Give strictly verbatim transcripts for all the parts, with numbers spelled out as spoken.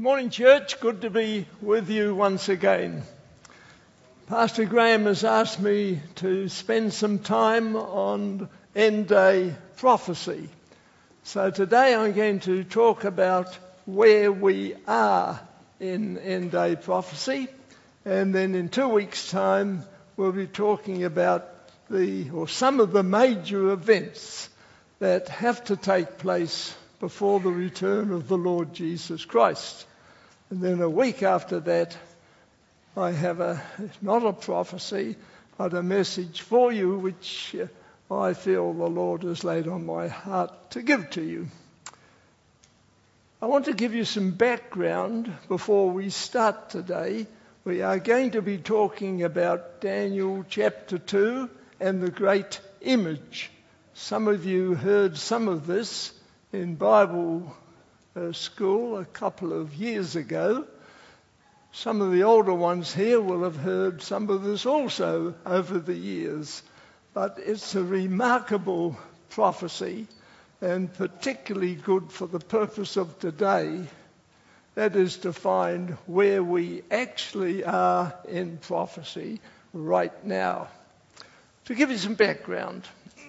Morning, church. Good to be with you once again. Pastor Graham has asked me to spend some time on end-day prophecy. So today I'm going to talk about where we are in end-day prophecy, and then in two weeks' time we'll be talking about the or some of the major events that have to take place before the return of the Lord Jesus Christ. And then a week after that, I have a, not a prophecy, but a message for you which I feel the Lord has laid on my heart to give to you. I want to give you some background before we start today. We are going to be talking about Daniel chapter two and the great image. Some of you heard some of this in Bible uh, school a couple of years ago. Some of the older ones here will have heard some of this also over the years. But it's a remarkable prophecy and particularly good for the purpose of today. That is to find where we actually are in prophecy right now. To give you some background,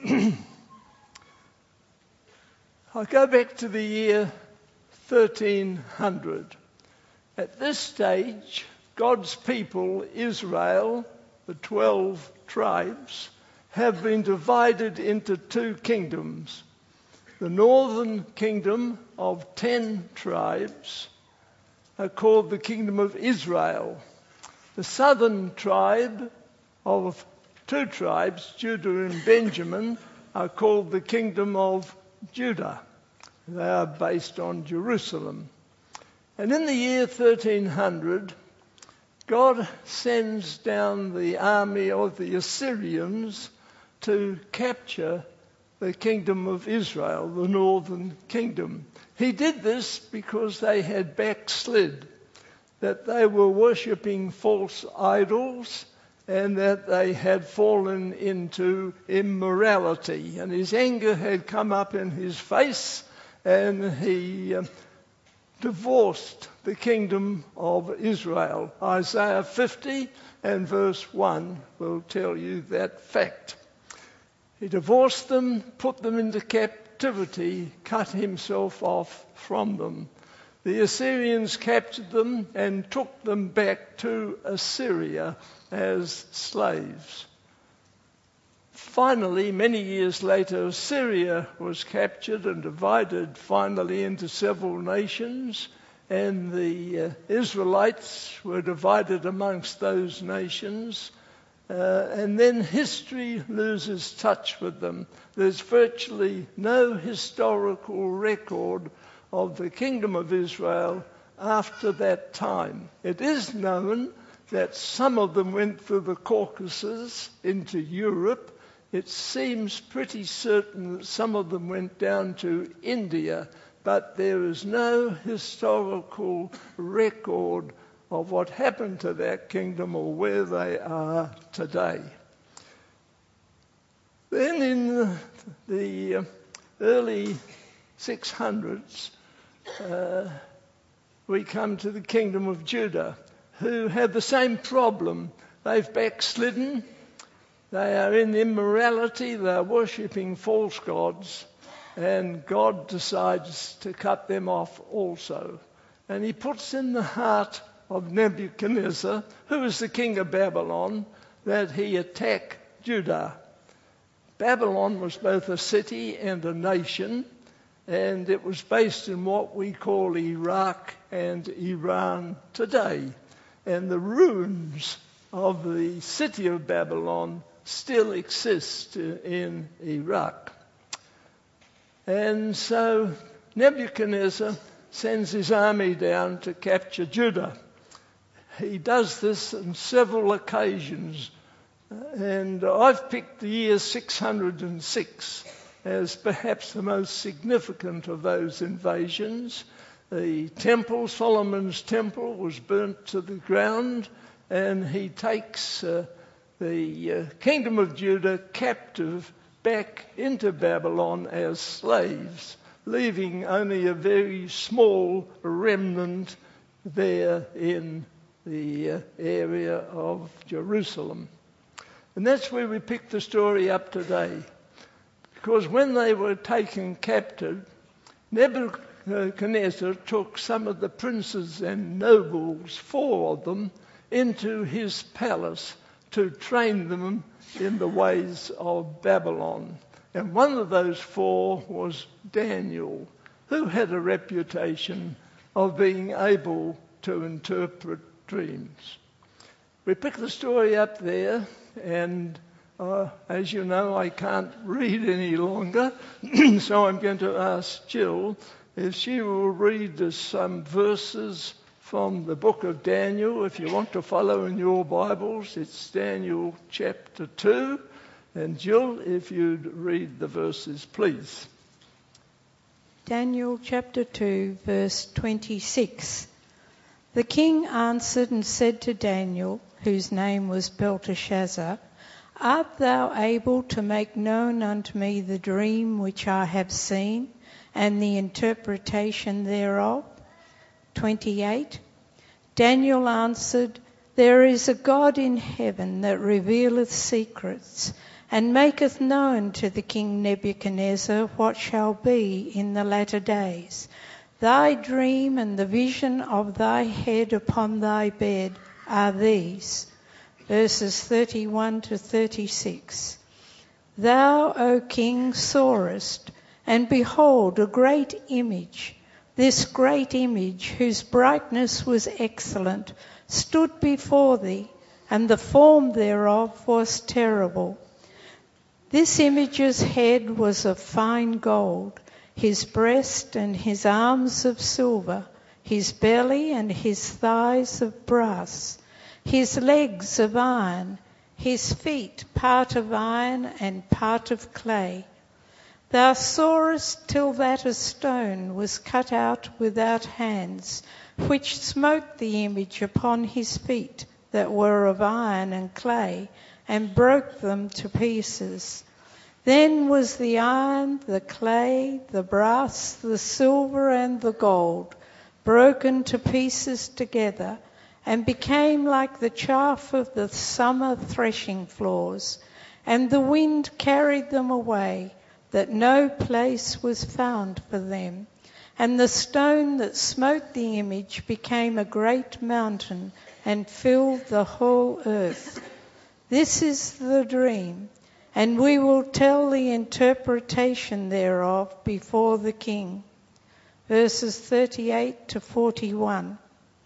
I'll go back to the year thirteen hundred. At this stage, God's people, Israel, the twelve tribes, have been divided into two kingdoms. The northern kingdom of ten tribes are called the kingdom of Israel. The southern tribe of two tribes, Judah and Benjamin, are called the kingdom of Judah. They are based on Jerusalem. And in the year thirteen hundred, God sends down the army of the Assyrians to capture the kingdom of Israel, the northern kingdom. He did this because they had backslid, that they were worshipping false idols and that they had fallen into immorality. And his anger had come up in his face, and he uh, divorced the kingdom of Israel. Isaiah fifty and verse one will tell you that fact. He divorced them, put them into captivity, cut himself off from them. The Assyrians captured them and took them back to Assyria as slaves. Finally, many years later, Assyria was captured and divided finally into several nations, and the uh, Israelites were divided amongst those nations. Uh, and then history loses touch with them. There's virtually no historical record of the kingdom of Israel after that time. It is known that some of them went through the Caucasus into Europe. It seems pretty certain that some of them went down to India, but there is no historical record of what happened to that kingdom or where they are today. Then in the early six hundreds, uh, we come to the kingdom of Judah, who have the same problem. They've backslidden. They are in immorality. They are worshipping false gods. And God decides to cut them off also. And he puts in the heart of Nebuchadnezzar, who is the king of Babylon, that he attack Judah. Babylon was both a city and a nation, and it was based in what we call Iraq and Iran today. And the ruins of the city of Babylon still exist in Iraq. And so Nebuchadnezzar sends his army down to capture Judah. He does this on several occasions, and I've picked the year six hundred six as perhaps the most significant of those invasions. The temple, Solomon's temple, was burnt to the ground, and he takes uh, the uh, kingdom of Judah captive back into Babylon as slaves, leaving only a very small remnant there in the uh, area of Jerusalem. And that's where we pick the story up today. Because when they were taken captive, Nebuchadnezzar took some of the princes and nobles, four of them, into his palace to train them in the ways of Babylon. And one of those four was Daniel, who had a reputation of being able to interpret dreams. We pick the story up there, and uh, as you know, I can't read any longer, so I'm going to ask Jill if she will read us some verses from the book of Daniel. If you want to follow in your Bibles, it's Daniel chapter two. And Jill, if you'd read the verses, please. Daniel chapter two, verse twenty-six. The king answered and said to Daniel, whose name was Belteshazzar, Art thou able to make known unto me the dream which I have seen, and the interpretation thereof? twenty-eight. Daniel answered, There is a God in heaven that revealeth secrets, and maketh known to the king Nebuchadnezzar what shall be in the latter days. Thy dream and the vision of thy head upon thy bed are these. Verses thirty-one to thirty-six. Thou, O king, sawest, and behold a great image. This great image, whose brightness was excellent, stood before thee, and the form thereof was terrible. This image's head was of fine gold, his breast and his arms of silver, his belly and his thighs of brass, his legs of iron, his feet part of iron and part of clay. Thou sawest till that a stone was cut out without hands, which smote the image upon his feet that were of iron and clay, and broke them to pieces. Then was the iron, the clay, the brass, the silver, and the gold broken to pieces together, and became like the chaff of the summer threshing floors, and the wind carried them away, that no place was found for them. And the stone that smote the image became a great mountain, and filled the whole earth. This is the dream, and we will tell the interpretation thereof before the king. Verses thirty-eight to forty-one.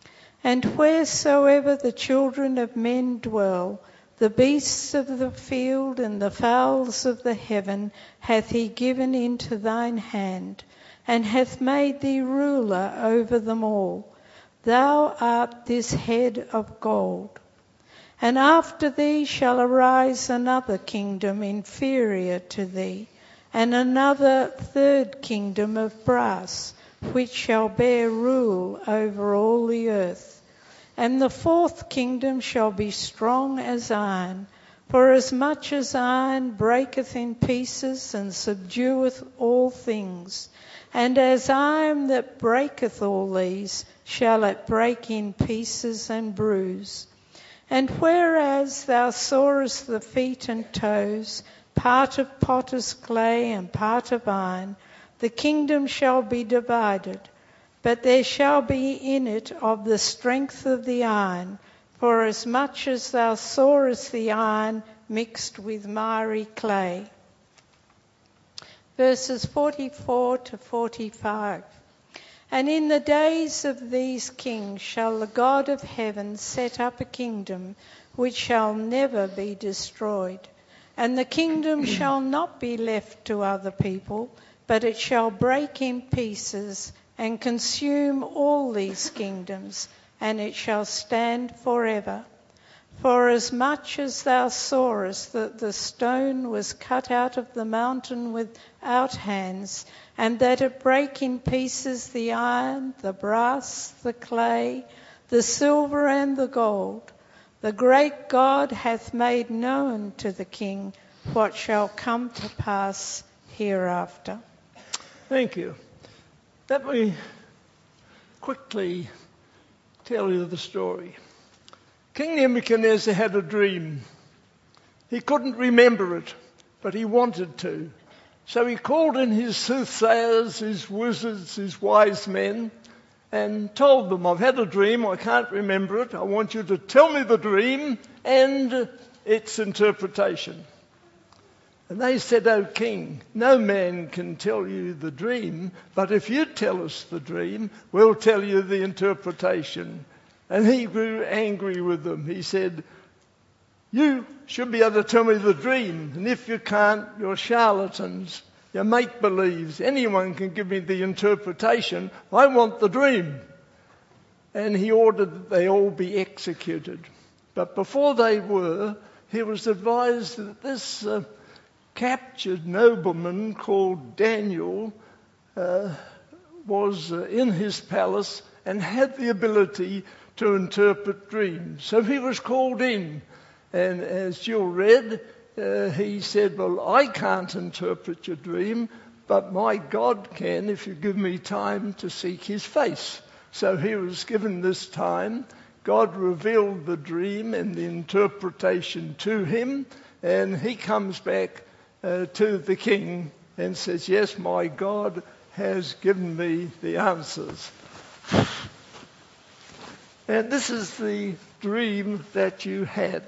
And wheresoever the children of men dwell, the beasts of the field and the fowls of the heaven hath he given into thine hand, and hath made thee ruler over them all. Thou art this head of gold. And after thee shall arise another kingdom inferior to thee, and another third kingdom of brass, which shall bear rule over all the earth. And the fourth kingdom shall be strong as iron, for as much as iron breaketh in pieces and subdueth all things, and as iron that breaketh all these, shall it break in pieces and bruise. And whereas thou sawest the feet and toes, part of potter's clay and part of iron, the kingdom shall be divided, but there shall be in it of the strength of the iron, for as much as thou sawest the iron mixed with miry clay. Verses forty-four to forty-five. And in the days of these kings shall the God of heaven set up a kingdom which shall never be destroyed. And the kingdom shall not be left to other people, but it shall break in pieces and consume all these kingdoms, and it shall stand forever. For as much as thou sawest that the stone was cut out of the mountain without hands, and that it brake in pieces the iron, the brass, the clay, the silver, and the gold, the great God hath made known to the king what shall come to pass hereafter. Thank you. Let me quickly tell you the story. King Nebuchadnezzar had a dream. He couldn't remember it, but he wanted to. So he called in his soothsayers, his wizards, his wise men, and told them, I've had a dream, I can't remember it. I want you to tell me the dream and its interpretation. And they said, O king, no man can tell you the dream, but if you tell us the dream, we'll tell you the interpretation. And he grew angry with them. He said, you should be able to tell me the dream, and if you can't, you're charlatans, you're make-believes. Anyone can give me the interpretation. I want the dream. And he ordered that they all be executed. But before they were, he was advised that this uh, captured nobleman called Daniel uh, was uh, in his palace and had the ability to interpret dreams. So he was called in, and as Jill read, uh, he said, well, I can't interpret your dream, but my God can if you give me time to seek his face. So he was given this time. God revealed the dream and the interpretation to him, and he comes back Uh, to the king and says, yes, my God has given me the answers. And this is the dream that you had.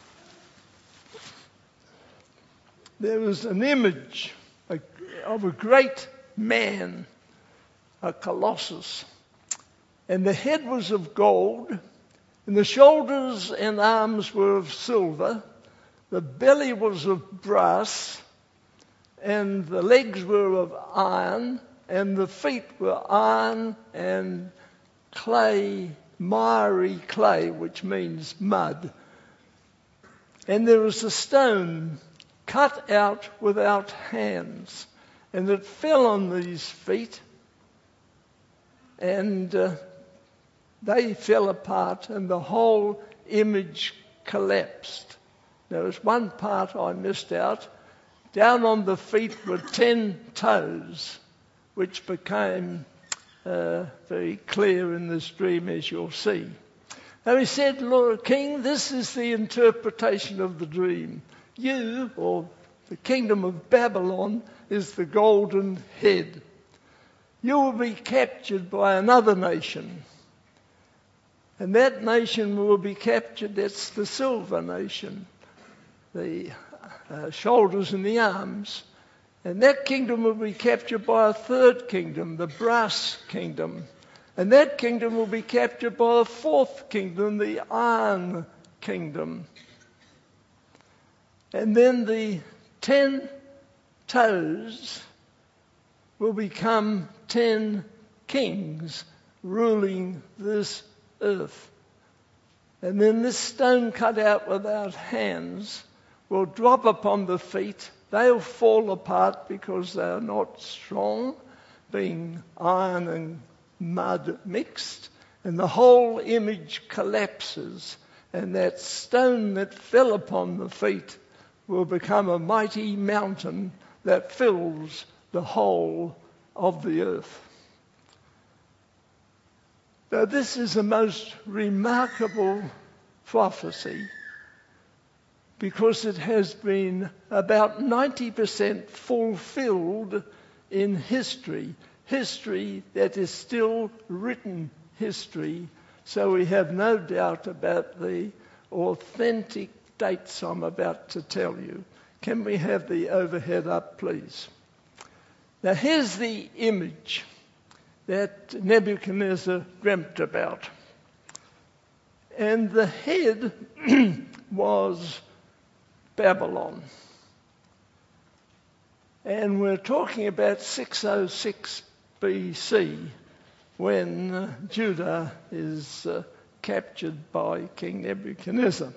There was an image of a great man, a colossus, and the head was of gold, and the shoulders and arms were of silver. The belly was of brass, and the legs were of iron, and the feet were iron and clay, miry clay, which means mud. And there was a stone cut out without hands, and it fell on these feet, and uh, they fell apart, and the whole image collapsed. There was one part I missed out. Down on the feet were ten toes, which became uh, very clear in this dream, as you'll see. And he said, Lord King, this is the interpretation of the dream. You, or the kingdom of Babylon, is the golden head. You will be captured by another nation. And that nation will be captured, that's the silver nation. The uh, shoulders and the arms. And that kingdom will be captured by a third kingdom, the brass kingdom. And that kingdom will be captured by a fourth kingdom, the iron kingdom. And then the ten toes will become ten kings ruling this earth. And then this stone cut out without hands will drop upon the feet. They'll fall apart because they are not strong, being iron and mud mixed, and the whole image collapses, and that stone that fell upon the feet will become a mighty mountain that fills the whole of the earth. Now, this is a most remarkable prophecy because it has been about ninety percent fulfilled in history. History that is still written history, so we have no doubt about the authentic dates I'm about to tell you. Can we have the overhead up, please? Now here's the image that Nebuchadnezzar dreamt about. And the head was Babylon. And we're talking about six oh six B C when uh, Judah is uh, captured by King Nebuchadnezzar.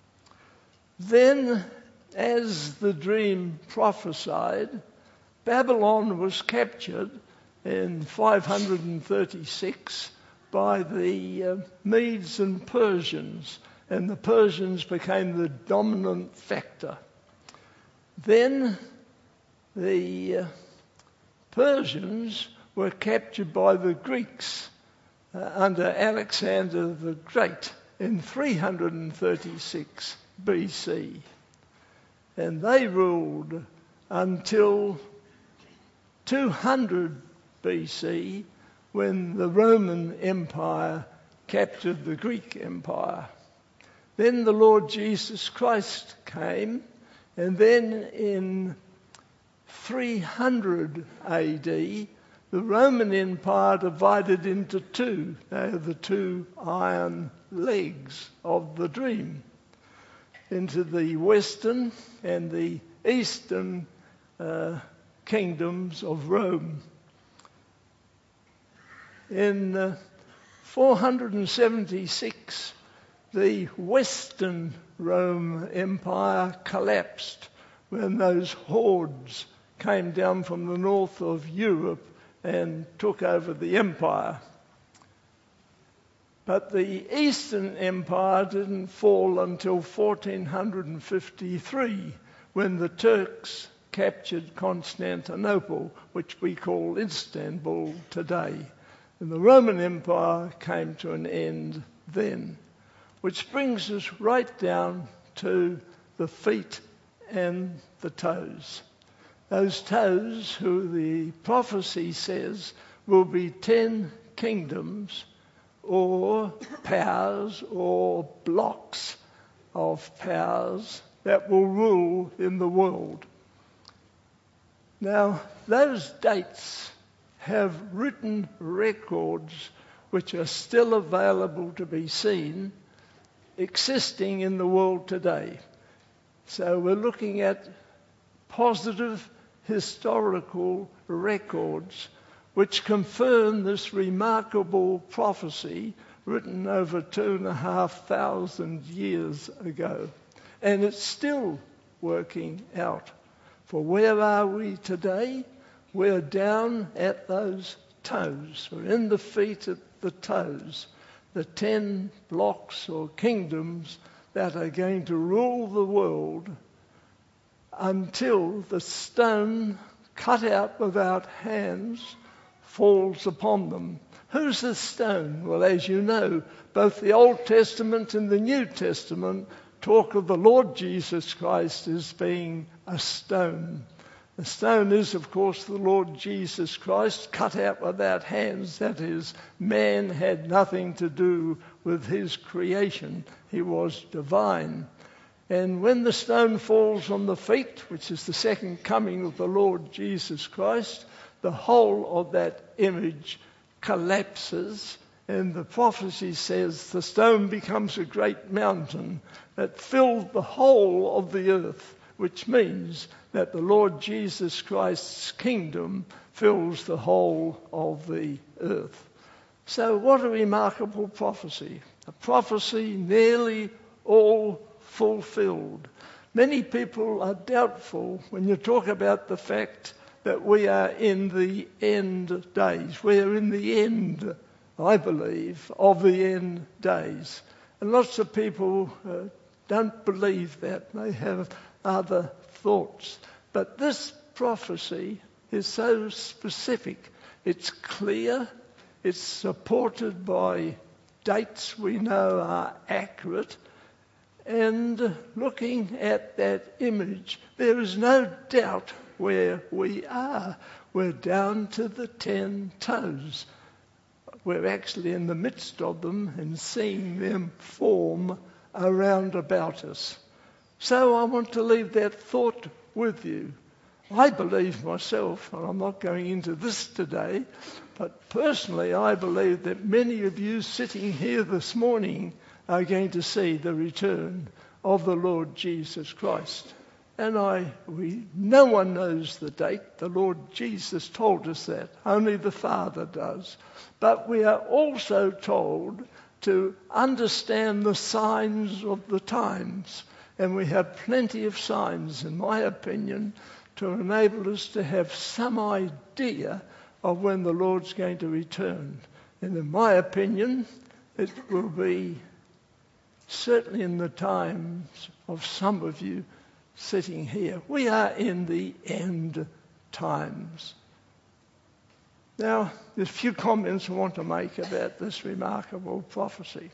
Then, as the dream prophesied, Babylon was captured in five hundred thirty-six by the uh, Medes and Persians, and the Persians became the dominant factor. Then the uh, Persians were captured by the Greeks, uh, under Alexander the Great in three hundred thirty-six B C. And they ruled until two hundred B C, when the Roman Empire captured the Greek Empire. Then the Lord Jesus Christ came, and then in three hundred A D, the Roman Empire divided into two. They are the two iron legs of the dream, into the western and the eastern uh, kingdoms of Rome. In uh, four hundred seventy-six, the Western Rome Empire collapsed when those hordes came down from the north of Europe and took over the empire. But the Eastern Empire didn't fall until fourteen fifty-three, when the Turks captured Constantinople, which we call Istanbul today. And the Roman Empire came to an end then, which brings us right down to the feet and the toes. Those toes, who the prophecy says will be ten kingdoms or powers or blocks of powers that will rule in the world. Now, those dates have written records which are still available to be seen, existing in the world today. So we're looking at positive historical records which confirm this remarkable prophecy written over two and a half thousand years ago. And it's still working out. For where are we today? We're down at those toes. We're in the feet at the toes. The ten blocks or kingdoms that are going to rule the world until the stone cut out without hands falls upon them. Who's the stone? Well, as you know, both the Old Testament and the New Testament talk of the Lord Jesus Christ as being a stone. The stone is, of course, the Lord Jesus Christ, cut out without hands. That is, man had nothing to do with his creation. He was divine. And when the stone falls on the feet, which is the second coming of the Lord Jesus Christ, the whole of that image collapses, and the prophecy says the stone becomes a great mountain that filled the whole of the earth, which means that the Lord Jesus Christ's kingdom fills the whole of the earth. So what a remarkable prophecy. A prophecy nearly all fulfilled. Many people are doubtful when you talk about the fact that we are in the end days. We are in the end, I believe, of the end days. And lots of people uh, don't believe that. They have other thoughts. But this prophecy is so specific. It's clear. It's supported by dates we know are accurate. And looking at that image, there is no doubt where we are. We're down to the ten toes. We're actually in the midst of them and seeing them form around about us. So I want to leave that thought with you. I believe myself, and I'm not going into this today, but personally I believe that many of you sitting here this morning are going to see the return of the Lord Jesus Christ. And I, we, no one knows the date. The Lord Jesus told us that. Only the Father does. But we are also told to understand the signs of the times. And we have plenty of signs, in my opinion, to enable us to have some idea of when the Lord's going to return. And in my opinion, it will be certainly in the times of some of you sitting here. We are in the end times. Now, there's a few comments I want to make about this remarkable prophecy.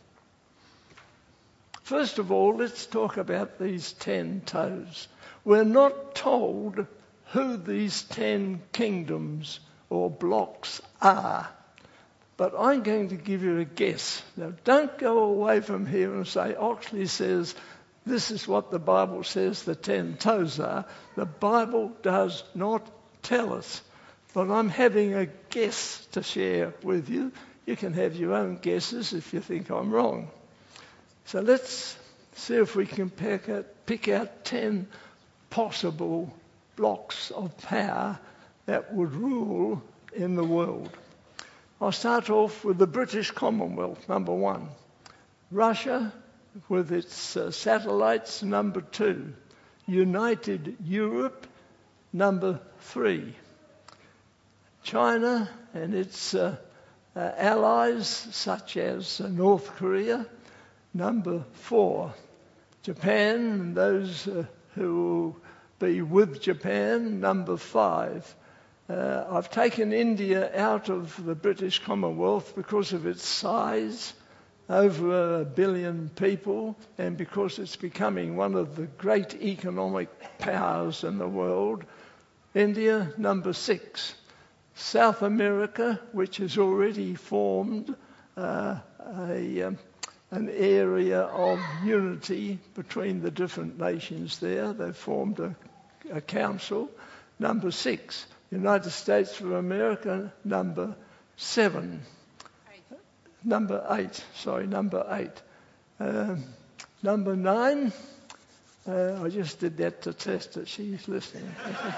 First of all, let's talk about these ten toes. We're not told who these ten kingdoms or blocks are, but I'm going to give you a guess. Now, don't go away from here and say, Oxley says, this is what the Bible says the ten toes are. The Bible does not tell us. But I'm having a guess to share with you. You can have your own guesses if you think I'm wrong. So let's see if we can pick out, pick out ten possible blocks of power that would rule in the world. I'll start off with the British Commonwealth, number one. Russia, with its uh, satellites, number two. United Europe, number three. China and its uh, uh, allies, such as uh, North Korea, number four. Japan and those uh, who will be with Japan, number five. Uh, I've taken India out of the British Commonwealth because of its size, over a billion people, and because it's becoming one of the great economic powers in the world. India, number six. South America, which has already formed uh, a, um, an area of unity between the different nations there. They've formed a, a council. Number six. United States of America, number seven. Eight. Number eight, sorry, number eight. Um, number nine, uh, I just did that to test that she's listening.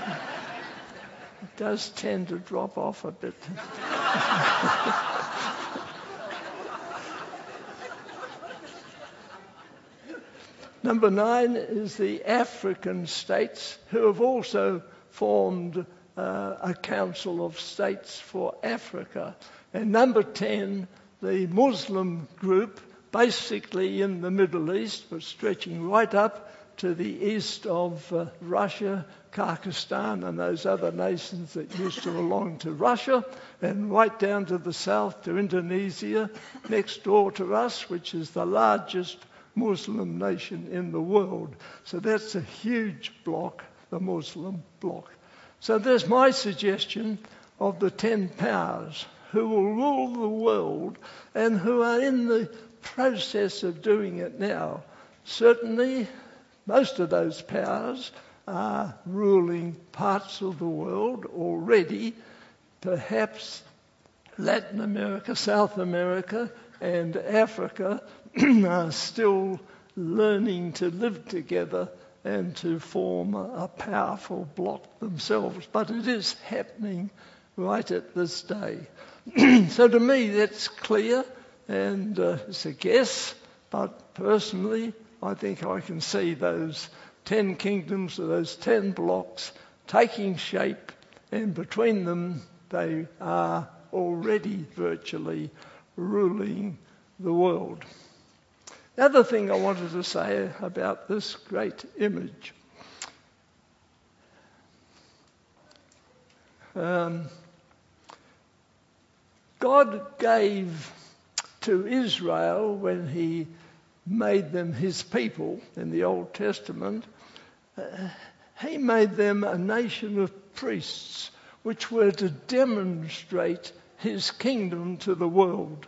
It does tend to drop off a bit. Number nine is the African states, who have also formed uh, a council of states for Africa. And number ten, the Muslim group, basically in the Middle East, but stretching right up to the east of uh, Russia, Kyrgyzstan and those other nations that used to belong to Russia, and right down to the south to Indonesia, next door to us, which is the largest Muslim nation in the world. So that's a huge block, the Muslim block. So there's my suggestion of the ten powers who will rule the world and who are in the process of doing it now. Certainly, most of those powers are ruling parts of the world already, perhaps Latin America, South America, and Africa are still learning to live together and to form a powerful bloc themselves. But it is happening right at this day. So to me, that's clear, and uh, it's a guess, but personally, I think I can see those ten kingdoms, or those ten blocks, taking shape, and between them, they are already virtually ruling the world. The other thing I wanted to say about this great image. Um, God gave to Israel, when he made them his people in the Old Testament, uh, he made them a nation of priests which were to demonstrate his kingdom to the world.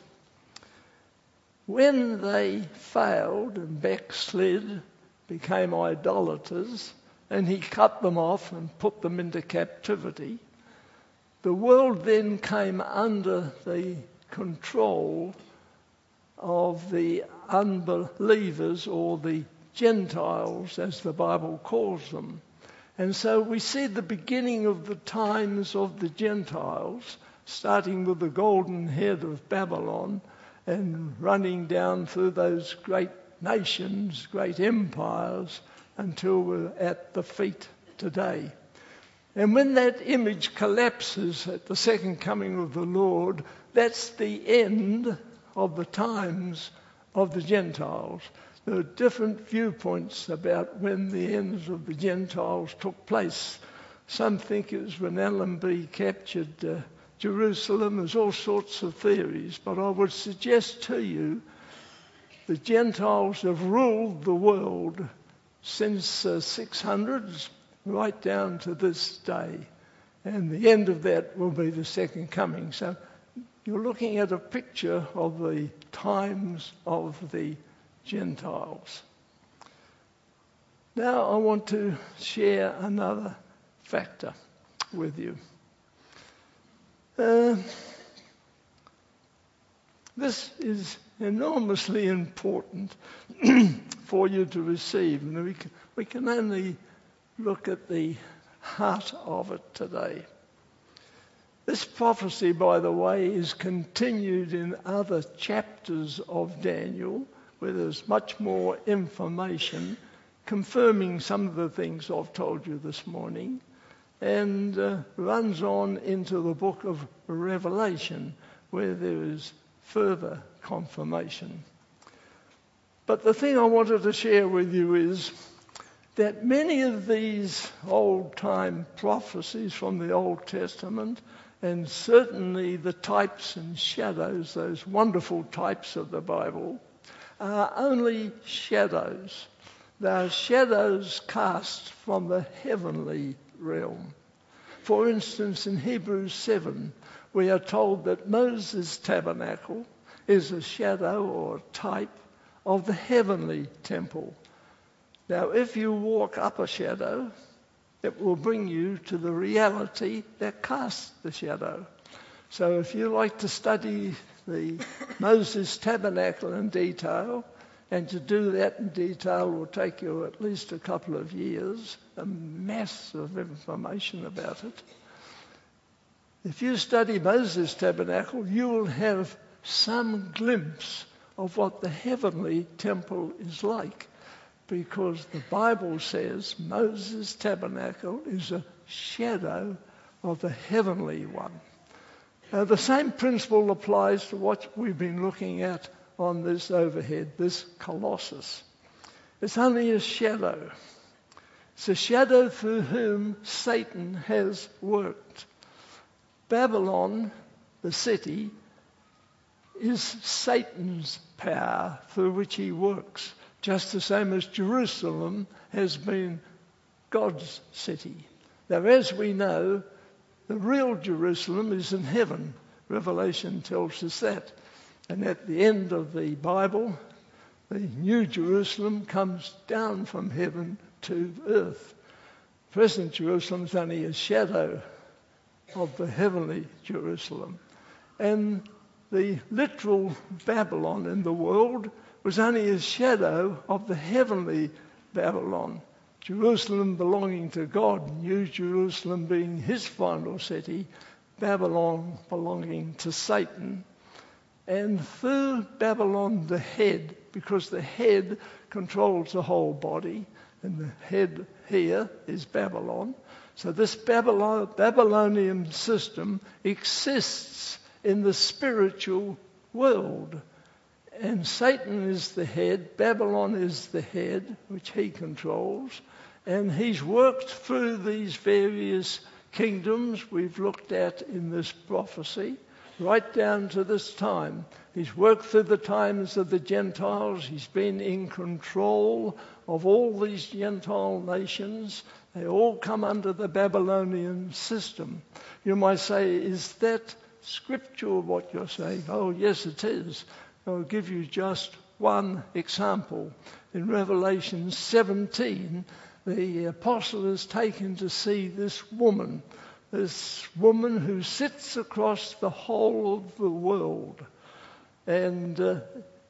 When they failed and backslid, became idolaters, and he cut them off and put them into captivity, the world then came under the control of the unbelievers, or the Gentiles, as the Bible calls them. And so we see the beginning of the times of the Gentiles, starting with the golden head of Babylon and running down through those great nations, great empires, until we're at the feet today. And when that image collapses at the second coming of the Lord, that's the end of the times of the Gentiles. There are different viewpoints about when the ends of the Gentiles took place. Some think it was when Allenby captured uh, Jerusalem. There's all sorts of theories, but I would suggest to you the Gentiles have ruled the world since uh, six hundreds right down to this day. And the end of that will be the second coming. So you're looking at a picture of the times of the Gentiles. Now I want to share another factor with you. Uh, this is enormously important for you to receive. And we can, we can only look at the heart of it today. This prophecy, by the way, is continued in other chapters of Daniel, where there's much more information confirming some of the things I've told you this morning, and uh, runs on into the book of Revelation, where there is further confirmation. But the thing I wanted to share with you is that many of these old-time prophecies from the Old Testament, and certainly the types and shadows, those wonderful types of the Bible, are only shadows. They are shadows cast from the heavenly realm. For instance, in Hebrews seven, we are told that Moses' tabernacle is a shadow or a type of the heavenly temple. Now, if you walk up a shadow, it will bring you to the reality that casts the shadow. So if you like to study the Moses tabernacle in detail, and to do that in detail will take you at least a couple of years, a mass of information about it. If you study Moses' tabernacle, you will have some glimpse of what the heavenly temple is like, because the Bible says Moses' tabernacle is a shadow of the heavenly one. Now, the same principle applies to what we've been looking at on this overhead, this Colossus. It's only a shadow. It's a shadow through whom Satan has worked. Babylon, the city, is Satan's power through which he works, just the same as Jerusalem has been God's city. Now, as we know, the real Jerusalem is in heaven. Revelation tells us that. And at the end of the Bible, the new Jerusalem comes down from heaven to earth. Present Jerusalem is only a shadow of the heavenly Jerusalem. And the literal Babylon in the world was only a shadow of the heavenly Babylon. Jerusalem belonging to God, New Jerusalem being his final city, Babylon belonging to Satan. And through Babylon, the head, because the head controls the whole body, and the head here is Babylon. So this Babylon, Babylonian system exists in the spiritual world. And Satan is the head, Babylon is the head, which he controls. And he's worked through these various kingdoms we've looked at in this prophecy, right down to this time. He's worked through the times of the Gentiles. He's been in control of all these Gentile nations. They all come under the Babylonian system. You might say, is that scriptural what you're saying? Oh, yes, it is. I'll give you just one example. In Revelation seventeen, the apostle is taken to see this woman, this woman who sits across the whole of the world and uh,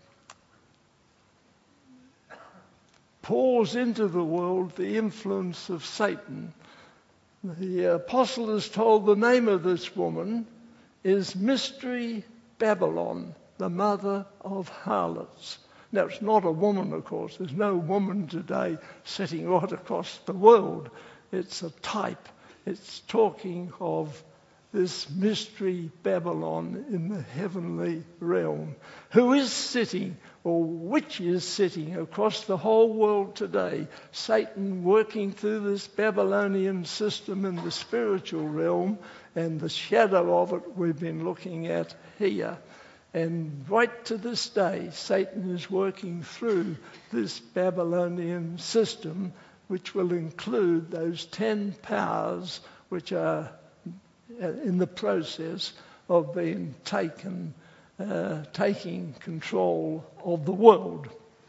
pours into the world the influence of Satan. The apostle is told the name of this woman is Mystery Babylon, the mother of harlots. Now, it's not a woman, of course. There's no woman today sitting right across the world. It's a type. It's talking of this mystery Babylon in the heavenly realm, who is sitting, or which is sitting across the whole world today. Satan working through this Babylonian system in the spiritual realm and the shadow of it we've been looking at here. And right to this day, Satan is working through this Babylonian system, which will include those ten powers which are in the process of being taken, uh, taking control of the world.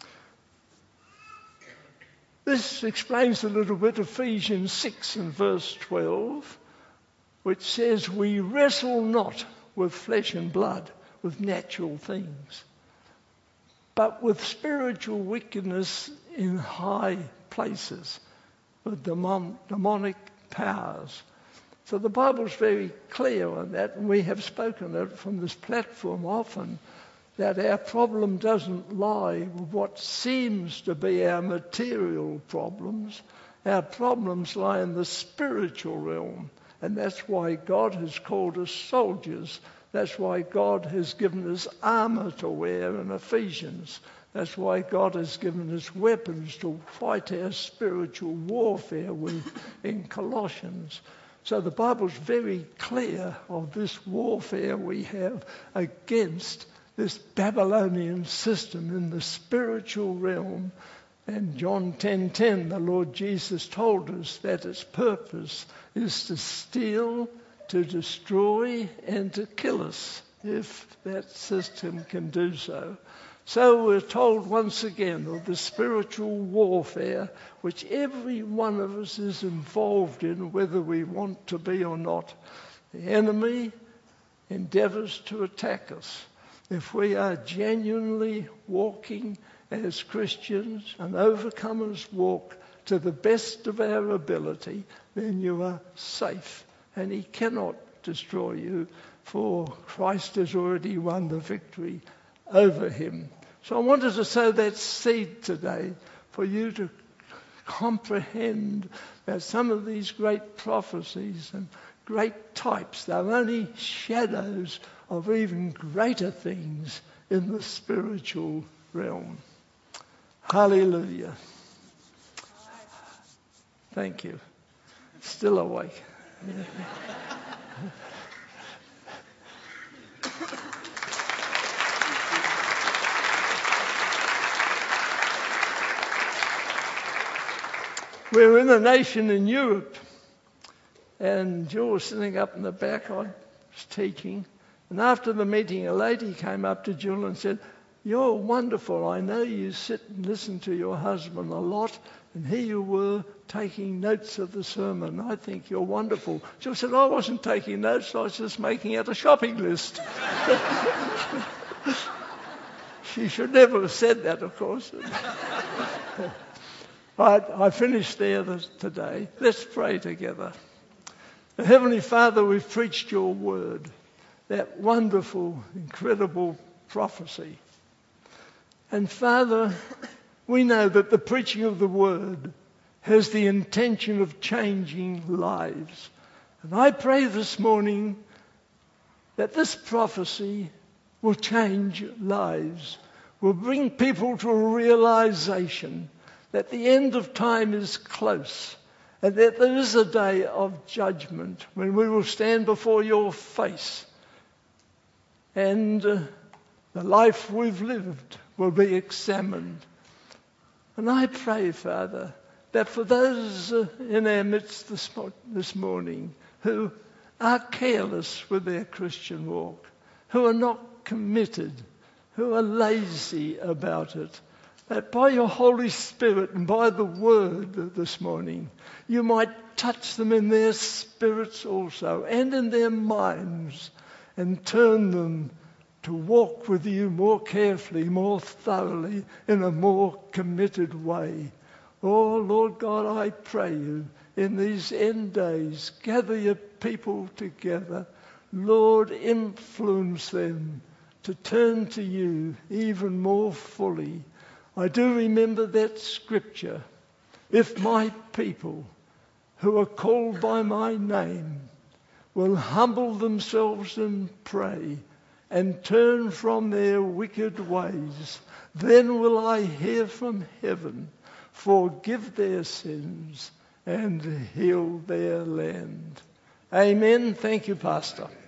This explains a little bit Ephesians six and verse twelve, which says, we wrestle not with flesh and blood, with natural things, but with spiritual wickedness in high places, with demon- demonic powers. So the Bible's very clear on that, and we have spoken it from this platform often, that our problem doesn't lie with what seems to be our material problems. Our problems lie in the spiritual realm, and that's why God has called us soldiers. That's why God has given us armor to wear in Ephesians. That's why God has given us weapons to fight our spiritual warfare with in Colossians. So the Bible's very clear of this warfare we have against this Babylonian system in the spiritual realm. And John ten ten, the Lord Jesus told us that its purpose is to steal, to destroy, and to kill us, if that system can do so. So we're told once again of the spiritual warfare which every one of us is involved in, whether we want to be or not. The enemy endeavors to attack us. If we are genuinely walking as Christians and overcomers walk to the best of our ability, then you are safe, and he cannot destroy you, for Christ has already won the victory over him. So I wanted to sow that seed today for you to comprehend that some of these great prophecies and great types, they're only shadows of even greater things in the spiritual realm. Hallelujah. Thank you. Still awake. We're in a nation in Europe, and Jill was sitting up in the back. I was teaching, and after the meeting, a lady came up to Jill and said, "You're wonderful. I know you sit and listen to your husband a lot, and here you were taking notes of the sermon. I think you're wonderful." Jill said, "I wasn't taking notes. I was just making out a shopping list." She should never have said that, of course. I, I finished there this, today. Let's pray together. Heavenly Father, we've preached your word, that wonderful, incredible prophecy. And Father, we know that the preaching of the word has the intention of changing lives. And I pray this morning that this prophecy will change lives, will bring people to a realization that the end of time is close, and that there is a day of judgment when we will stand before your face, and uh, the life we've lived will be examined. And I pray, Father, that for those uh, in our midst this, this morning who are careless with their Christian walk, who are not committed, who are lazy about it, that by your Holy Spirit and by the word this morning, you might touch them in their spirits also and in their minds, and turn them to walk with you more carefully, more thoroughly, in a more committed way. Oh, Lord God, I pray you, in these end days, gather your people together. Lord, influence them to turn to you even more fully. I do remember that scripture. If my people who are called by my name will humble themselves and pray and turn from their wicked ways, then will I hear from heaven, forgive their sins, and heal their land. Amen. Thank you, Pastor.